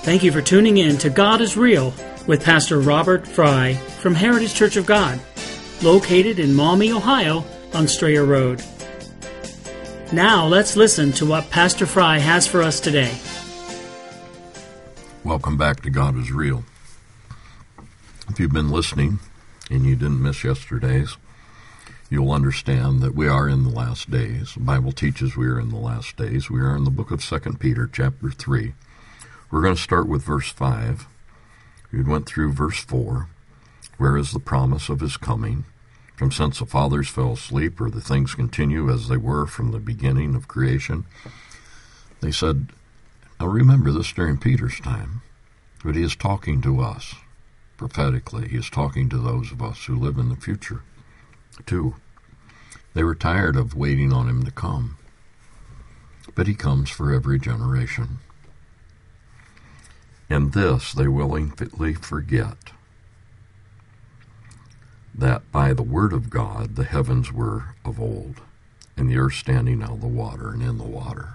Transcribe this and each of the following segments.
Thank you for tuning in to God is Real with Pastor Robert Fry from Heritage Church of God, located in Maumee, Ohio on Strayer Road. Now let's listen to what Pastor Fry has for us today. Welcome back to God is Real. If you've been listening and you didn't miss yesterday's, you'll understand that we are in the last days. The Bible teaches we are in the last days. We are in the book of 2 Peter, chapter 3. We're going to start with verse 5. We went through verse 4. Where is the promise of his coming? From since the fathers fell asleep, or the things continue as they were from the beginning of creation. They said, now remember this during Peter's time, but he is talking to us prophetically. He is talking to those of us who live in the future, too. They were tired of waiting on him to come, but he comes for every generation. And this they willingly forget, that by the word of God the heavens were of old, and the earth standing out of the water and in the water.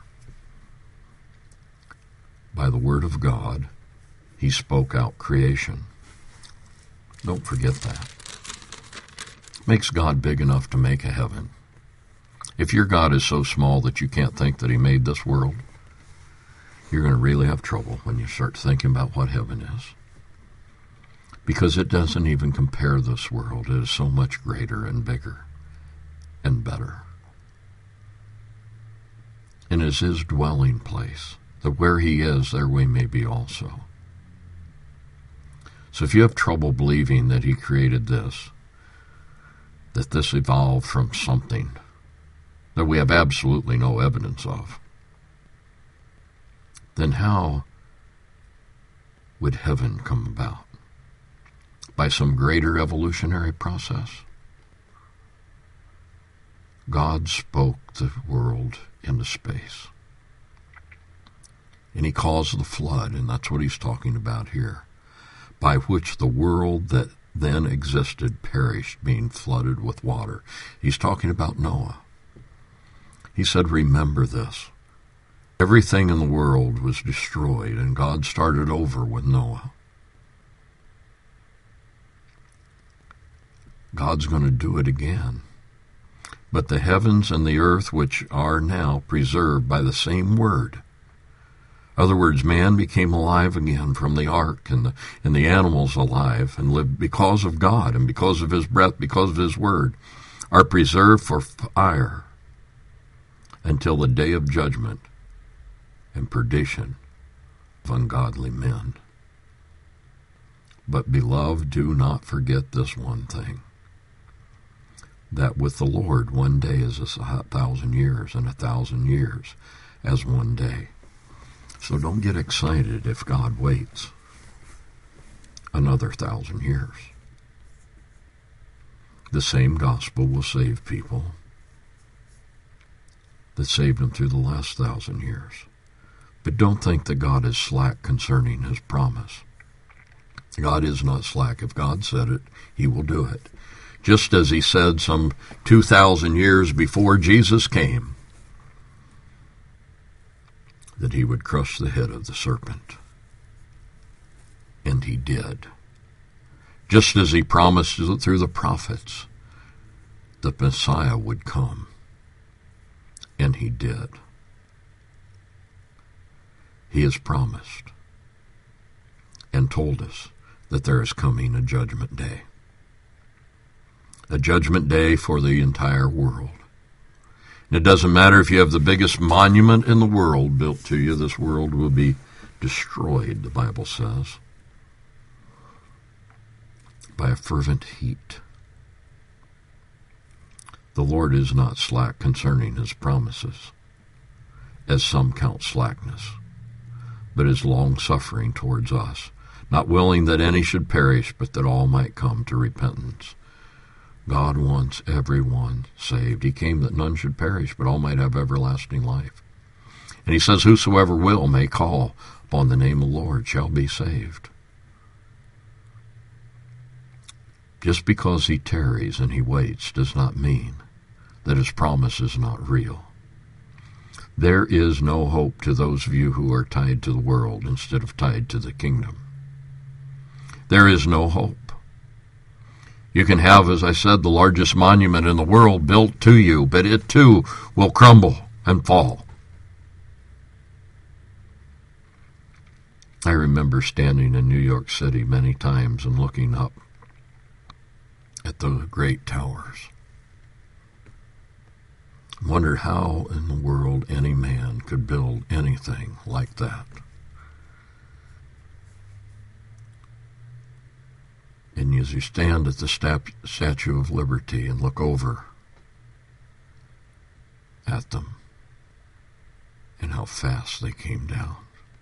By the word of God he spoke out creation. Don't forget that. Makes God big enough to make a heaven. If your God is so small that you can't think that he made this world, you're going to really have trouble when you start thinking about what heaven is. Because it doesn't even compare this world. It is so much greater and bigger and better. And it is his dwelling place, that where he is, there we may be also. So if you have trouble believing that he created this, that this evolved from something that we have absolutely no evidence of, then how would heaven come about? By some greater evolutionary process? God spoke the world into space. And he caused the flood, and that's what he's talking about here, by which the world that then existed perished, being flooded with water. He's talking about Noah. He said, remember this. Everything in the world was destroyed, and God started over with Noah. God's going to do it again. But the heavens and the earth, which are now preserved by the same word. In other words, man became alive again from the ark, and the animals alive, and lived because of God, and because of his breath, because of his word, are preserved for fire until the day of judgment and perdition of ungodly men. But, beloved, do not forget this one thing, that with the Lord 1 day is 1,000 years, and 1,000 years as 1 day. So don't get excited if God waits another 1,000 years. The same gospel will save people that saved them through the last 1,000 years. But don't think that God is slack concerning his promise. God is not slack. If God said it, he will do it. Just as he said some 2,000 years before Jesus came, that he would crush the head of the serpent. And he did. Just as he promised through the prophets that Messiah would come. And he did. He has promised and told us that there is coming a judgment day. A judgment day for the entire world. And it doesn't matter if you have the biggest monument in the world built to you, this world will be destroyed, the Bible says, by a fervent heat. The Lord is not slack concerning his promises, as some count slackness, but is long-suffering towards us, not willing that any should perish, but that all might come to repentance. God wants everyone saved. He came that none should perish, but all might have everlasting life. And he says, whosoever will may call upon the name of the Lord shall be saved. Just because he tarries and he waits does not mean that his promise is not real. There is no hope to those of you who are tied to the world instead of tied to the kingdom. There is no hope. You can have, as I said, the largest monument in the world built to you, but it too will crumble and fall. I remember standing in New York City many times and looking up at those great towers. I wondered how in the world any man could build anything like that. And as you stand at the Statue of Liberty and look over at them and how fast they came down,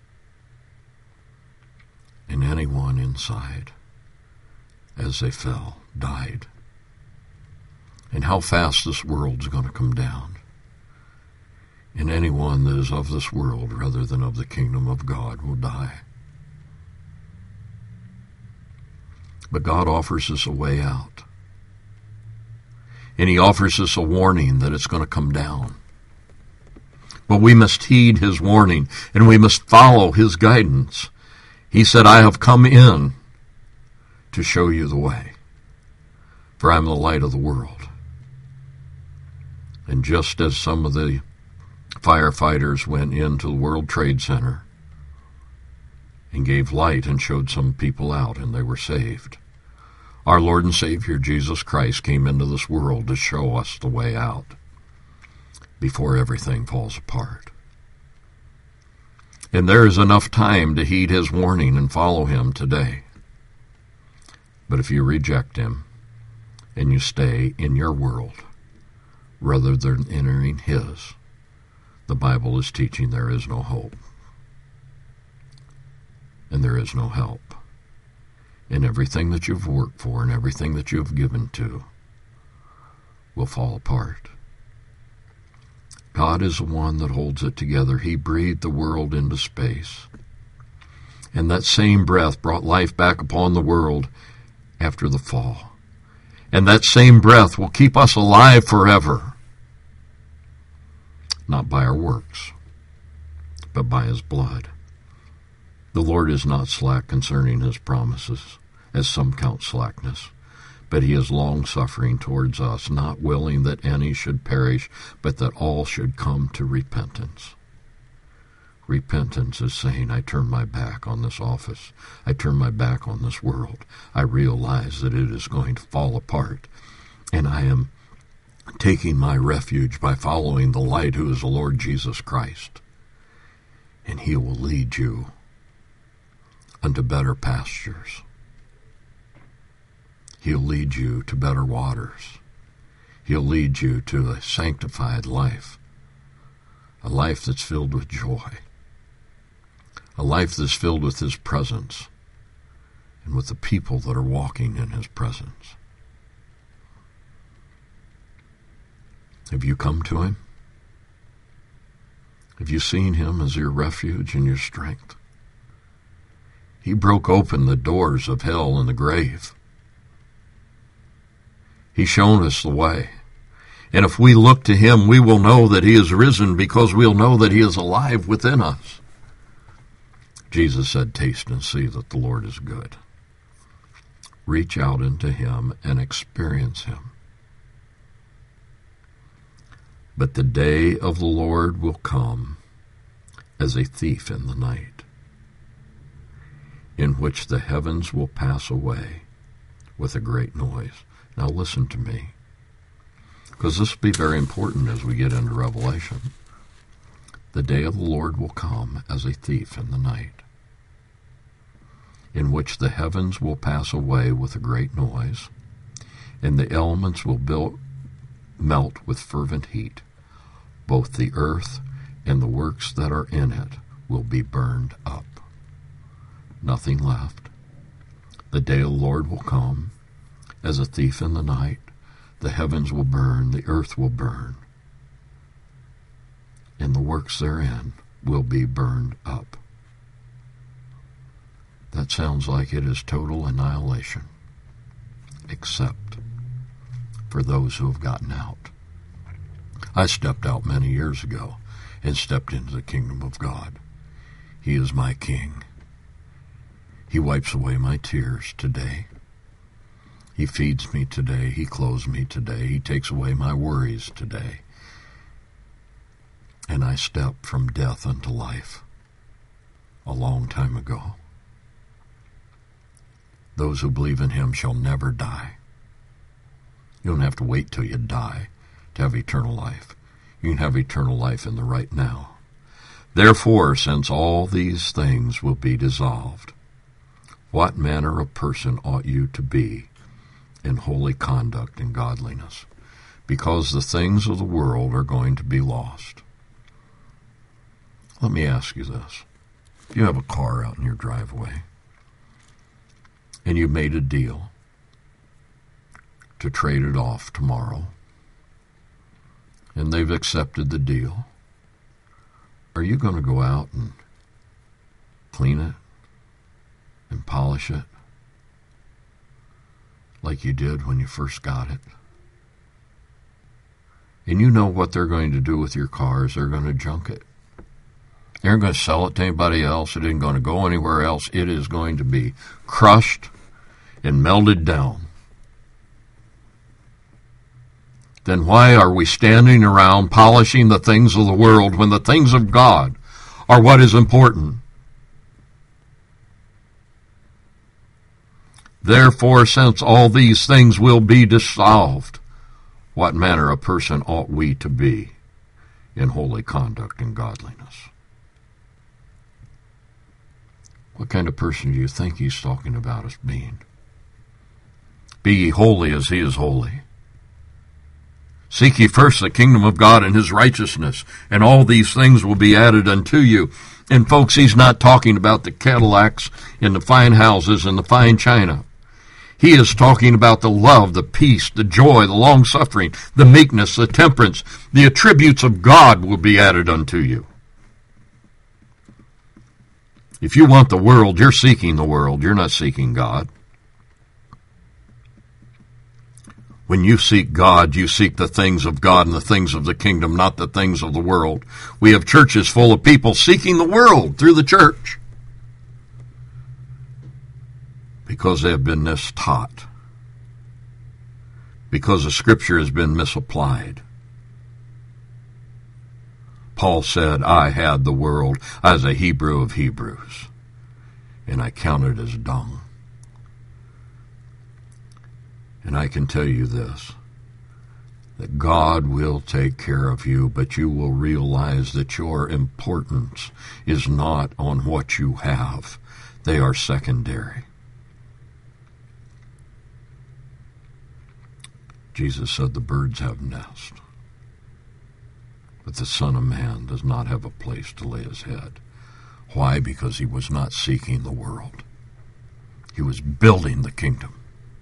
and anyone inside, as they fell, died, and how fast this world's going to come down, and anyone that is of this world rather than of the kingdom of God will die. But God offers us a way out. And he offers us a warning that it's going to come down. But we must heed his warning, and we must follow his guidance. He said, I have come in to show you the way, for I am the light of the world. And just as some of the firefighters went into the World Trade Center and gave light and showed some people out and they were saved, our Lord and Savior Jesus Christ came into this world to show us the way out before everything falls apart. And there is enough time to heed his warning and follow him today. But if you reject him and you stay in your world rather than entering his, the Bible is teaching there is no hope and there is no help. And everything that you've worked for and everything that you've given to will fall apart. God is the one that holds it together. He breathed the world into space. And that same breath brought life back upon the world after the fall. And that same breath will keep us alive forever. Not by our works, but by his blood. The Lord is not slack concerning his promises, as some count slackness, but he is long-suffering towards us, not willing that any should perish, but that all should come to repentance. Repentance is saying, I turn my back on this office. I turn my back on this world. I realize that it is going to fall apart, and I am taking my refuge by following the light who is the Lord Jesus Christ, and he will lead you unto better pastures. He'll lead you to better waters. He'll lead you to a sanctified life, a life that's filled with joy, a life that's filled with his presence and with the people that are walking in his presence. Have you come to him? Have you seen him as your refuge and your strength? He broke open the doors of hell and the grave. He's shown us the way. And if we look to him, we will know that he is risen because we'll know that he is alive within us. Jesus said, taste and see that the Lord is good. Reach out into him and experience him. But the day of the Lord will come as a thief in the night, in which the heavens will pass away with a great noise. Now listen to me, because this will be very important as we get into Revelation. The day of the Lord will come as a thief in the night, in which the heavens will pass away with a great noise, and the elements will melt with fervent heat. Both the earth and the works that are in it will be burned up. Nothing left. The day of the Lord will come as a thief in the night. The heavens will burn, the earth will burn, and the works therein will be burned up. That sounds like it is total annihilation, except for those who have gotten out I stepped out many years ago and stepped into the kingdom of God. He is my King. He wipes away my tears today. He feeds me today. He clothes me today. He takes away my worries today. And I stepped from death unto life a long time ago. Those who believe in him shall never die. You don't have to wait till you die to have eternal life. You can have eternal life in the right now. Therefore, since all these things will be dissolved, what manner of person ought you to be in holy conduct and godliness? Because the things of the world are going to be lost. Let me ask you this. If you have a car out in your driveway, and you made a deal to trade it off tomorrow, and they've accepted the deal, are you going to go out and clean it and polish it like you did when you first got it? And you know what they're going to do with your car is they're going to junk it. They aren't going to sell it to anybody else. It isn't going to go anywhere else. It is going to be crushed and melted down. Then why are we standing around polishing the things of the world when the things of God are what is important? Therefore, since all these things will be dissolved, what manner of person ought we to be in holy conduct and godliness? What kind of person do you think he's talking about us being? Be ye holy as he is holy. Seek ye first the kingdom of God and his righteousness, and all these things will be added unto you. And folks, he's not talking about the Cadillacs and the fine houses and the fine china. He is talking about the love, the peace, the joy, the long-suffering, the meekness, the temperance. The attributes of God will be added unto you. If you want the world, you're seeking the world. You're not seeking God. When you seek God, you seek the things of God and the things of the kingdom, not the things of the world. We have churches full of people seeking the world through the church because they have been mistaught, because the Scripture has been misapplied. Paul said, I had the world as a Hebrew of Hebrews, and I counted as dung. And I can tell you this, that God will take care of you, but you will realize that your importance is not on what you have. They are secondary. Jesus said the birds have nests, but the Son of Man does not have a place to lay his head. Why? Because he was not seeking the world. He was building the kingdom.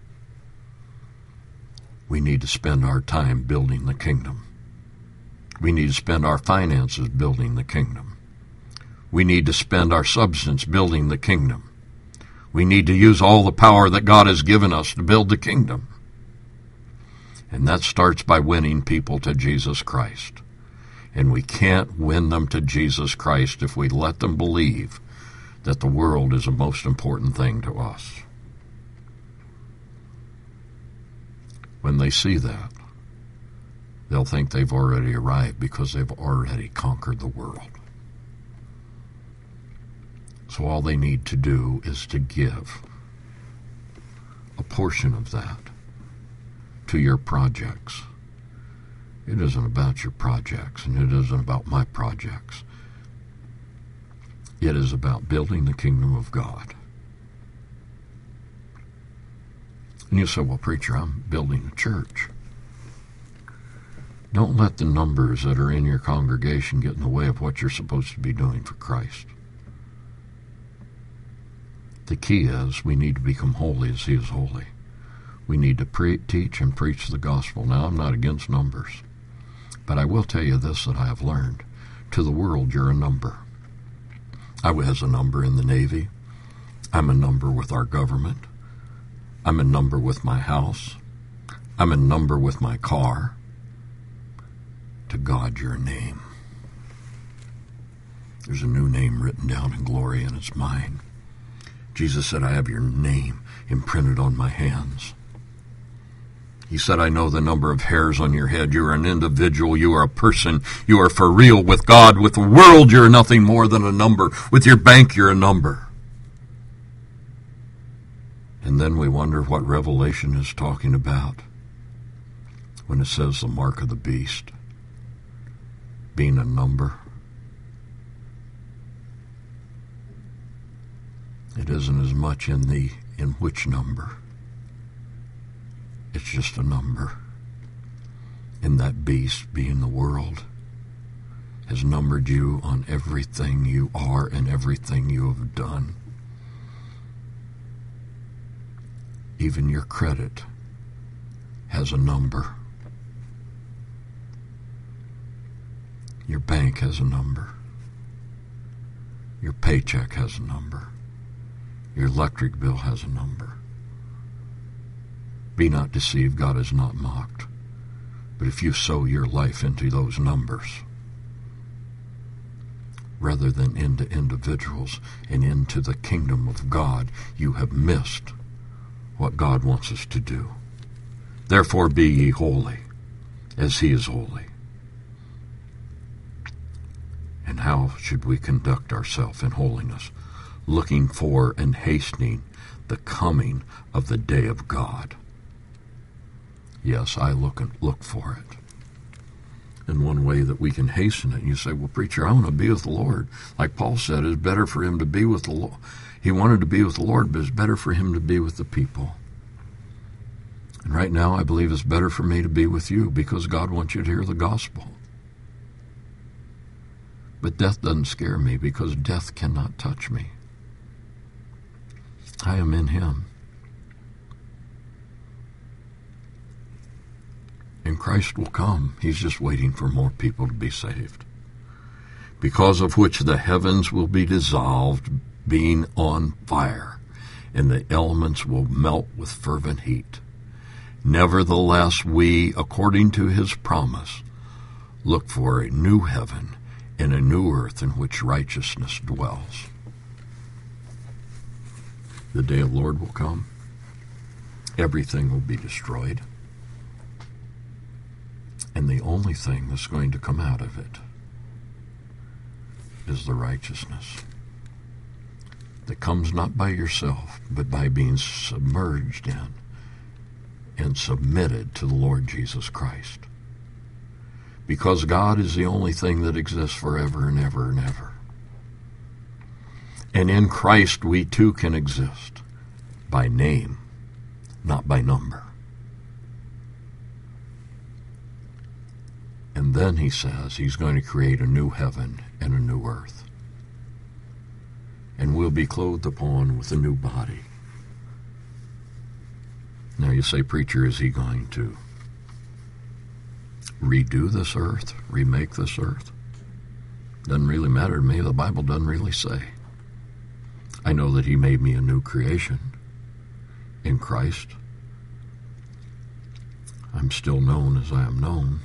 We need to spend our time building the kingdom. We need to spend our finances building the kingdom. We need to spend our substance building the kingdom. We need to use all the power that God has given us to build the kingdom. And that starts by winning people to Jesus Christ. And we can't win them to Jesus Christ if we let them believe that the world is the most important thing to us. When they see that, they'll think they've already arrived because they've already conquered the world. So all they need to do is to give a portion of that to your projects. It isn't about your projects, and it isn't about my projects. It is about building the kingdom of God. And you say, well, preacher, I'm building a church. Don't let the numbers that are in your congregation get in the way of what you're supposed to be doing for Christ. The key is we need to become holy as he is holy. We need to teach and preach the gospel. Now, I'm not against numbers, but I will tell you this that I have learned. To the world, you're a number. I was a number in the Navy. I'm a number with our government. I'm a number with my house. I'm a number with my car. to God your name. There's a new name written down in glory, and it's mine. Jesus said, I have your name imprinted on my hands. He said, I know the number of hairs on your head. You are an individual. You are a person. You are for real with God. With the world, you're nothing more than a number. With your bank, you're a number. And then we wonder what Revelation is talking about when it says the mark of the beast being a number. It isn't as much in which number. It's just a number. And that beast, being the world, has numbered you on everything you are and everything you have done. Even your credit has a number. Your bank has a number. Your paycheck has a number. Your electric bill has a number. Be not deceived, God is not mocked. But if you sow your life into those numbers, rather than into individuals and into the kingdom of God, you have missed what God wants us to do. Therefore be ye holy, as he is holy. And how should we conduct ourselves in holiness? Looking for and hastening the coming of the day of God. Yes, I look for it. And one way that we can hasten it, you say, well, preacher, I want to be with the Lord. Like Paul said, it's better for him to be with the Lord. He wanted to be with the Lord, but it's better for him to be with the people. And right now, I believe it's better for me to be with you because God wants you to hear the gospel. But death doesn't scare me because death cannot touch me. I am in him. And Christ will come. He's just waiting for more people to be saved. Because of which the heavens will be dissolved, being on fire, and the elements will melt with fervent heat. Nevertheless, we, according to his promise, look for a new heaven and a new earth in which righteousness dwells. The day of the Lord will come. Everything will be destroyed. And the only thing that's going to come out of it is the righteousness that comes not by yourself, but by being submerged in and submitted to the Lord Jesus Christ. Because God is the only thing that exists forever and ever and ever. And in Christ we too can exist by name, not by number. And then he says he's going to create a new heaven and a new earth. And we'll be clothed upon with a new body. Now you say, preacher, is he going to redo this earth, remake this earth? Doesn't really matter to me. The Bible doesn't really say. I know that he made me a new creation in Christ. I'm still known as I am known.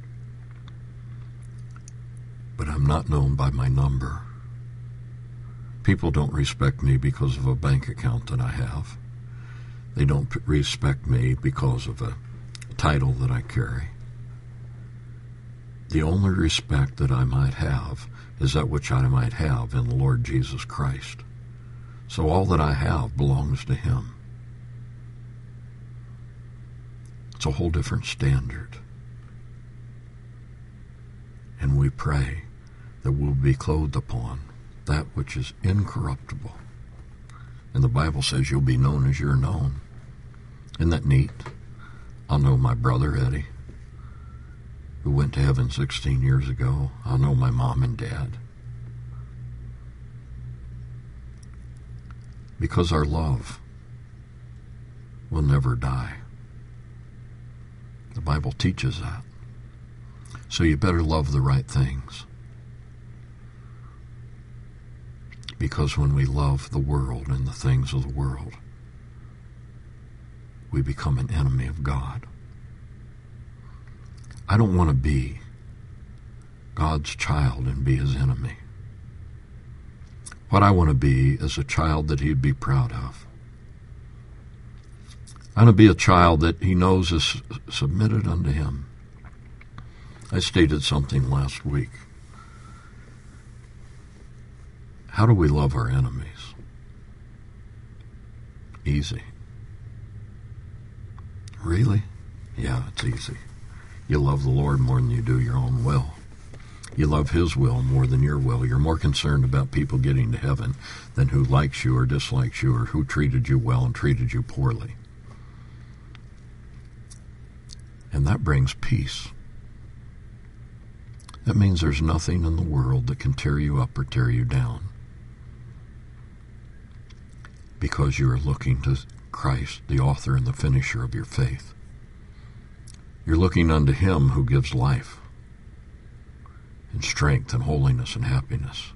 But I'm not known by my number. People don't respect me because of a bank account that I have. They don't respect me because of a title that I carry. The only respect that I might have is that which I might have in the Lord Jesus Christ. So all that I have belongs to him. It's a whole different standard. And we pray that we'll be clothed upon that which is incorruptible. And the Bible says you'll be known as you're known. Isn't that neat? I'll know my brother Eddie, who went to heaven 16 years ago. I'll know my mom and dad. Because our love will never die. The Bible teaches that. So you better love the right things. Because when we love the world and the things of the world, we become an enemy of God. I don't want to be God's child and be his enemy. What I want to be is a child that he'd be proud of. I want to be a child that he knows is submitted unto him. I stated something last week. How do we love our enemies? Easy. Really? Yeah, it's easy. You love the Lord more than you do your own will. You love his will more than your will. You're more concerned about people getting to heaven than who likes you or dislikes you or who treated you well and treated you poorly. And that brings peace. That means there's nothing in the world that can tear you up or tear you down, because you are looking to Christ, the author and the finisher of your faith. You're looking unto him who gives life and strength and holiness and happiness.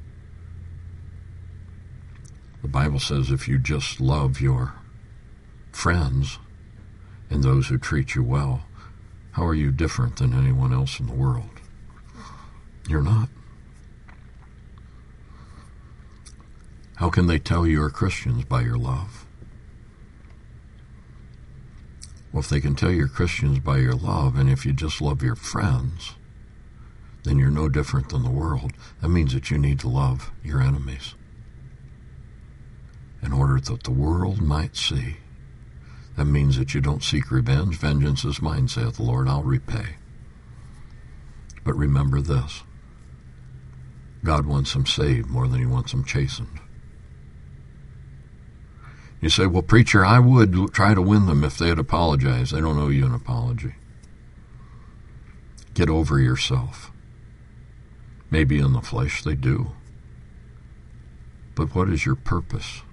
The Bible says if you just love your friends and those who treat you well, how are you different than anyone else in the world? You're not. How can they tell you are Christians? By your love. Well, if they can tell you're Christians by your love, and if you just love your friends, then you're no different than the world. That means that you need to love your enemies in order that the world might see. That means that you don't seek revenge. Vengeance is mine, saith the Lord, I'll repay. But remember this. God wants them saved more than he wants them chastened. You say, well, preacher, I would try to win them if they'd apologize. They don't owe you an apology. Get over yourself. Maybe in the flesh they do. But what is your purpose?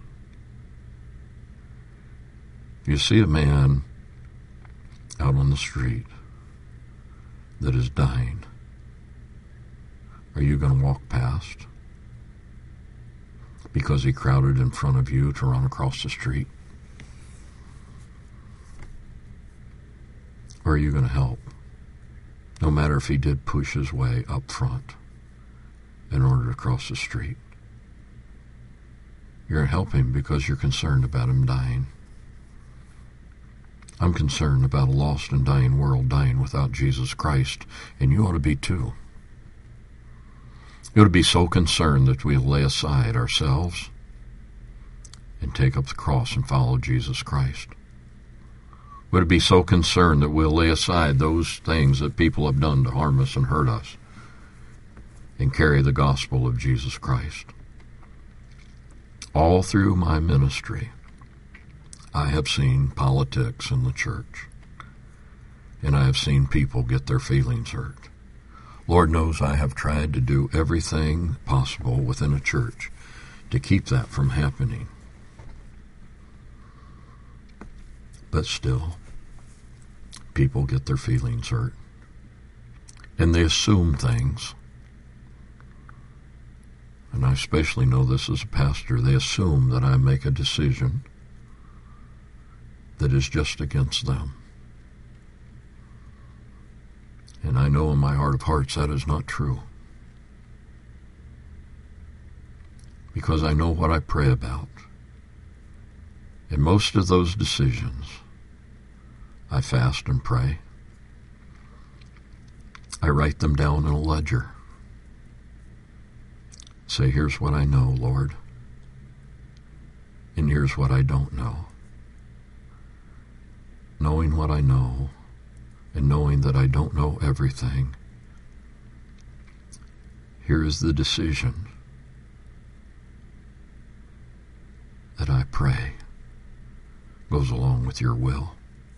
You see a man out on the street that is dying. Are you going to walk past because he crowded in front of you to run across the street? Or are you going to help, no matter if he did push his way up front in order to cross the street? You're helping because you're concerned about him dying. I'm concerned about a lost and dying world dying without Jesus Christ, and you ought to be too. You ought to be so concerned that we'll lay aside ourselves and take up the cross and follow Jesus Christ. We ought to be so concerned that we'll lay aside those things that people have done to harm us and hurt us and carry the gospel of Jesus Christ. All through my ministry, I have seen politics in the church, and I have seen people get their feelings hurt. Lord knows I have tried to do everything possible within a church to keep that from happening. But still, people get their feelings hurt, and they assume things. And I especially know this as a pastor. They assume that I make a decision that is just against them. And I know in my heart of hearts that is not true. Because I know what I pray about. And most of those decisions, I fast and pray. I write them down in a ledger. Say, here's what I know, Lord. And here's what I don't know. Knowing what I know, and knowing that I don't know everything, here is the decision that I pray goes along with your will.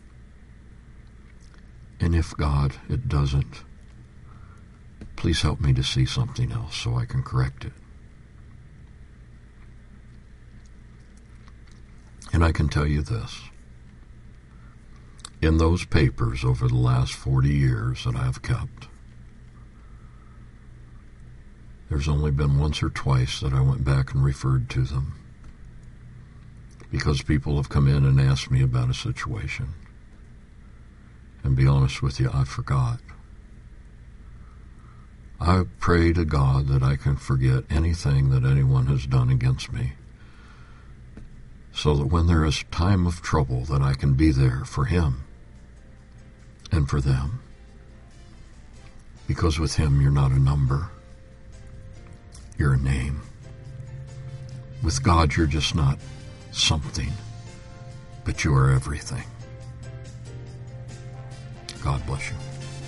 And if, God, it doesn't, please help me to see something else so I can correct it. And I can tell you this. In those papers over the last 40 years that I've kept, there's only been once or twice that I went back and referred to them, because people have come in and asked me about a situation. And be honest with you, I forgot. I pray to God that I can forget anything that anyone has done against me, so that when there is time of trouble that I can be there for him and for them. Because with him you're not a number, you're a name. With God you're just not something, but you are everything. God bless you.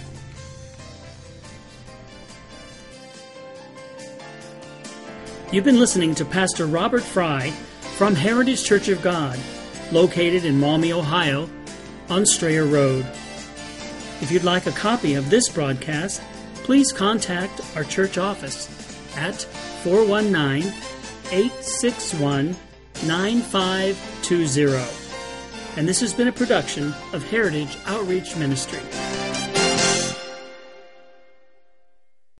You've been listening to Pastor Robert Fry from Heritage Church of God, located in Maumee, Ohio, on Strayer Road. If you'd like a copy of this broadcast, please contact our church office at 419-861-9520. And this has been a production of Heritage Outreach Ministry.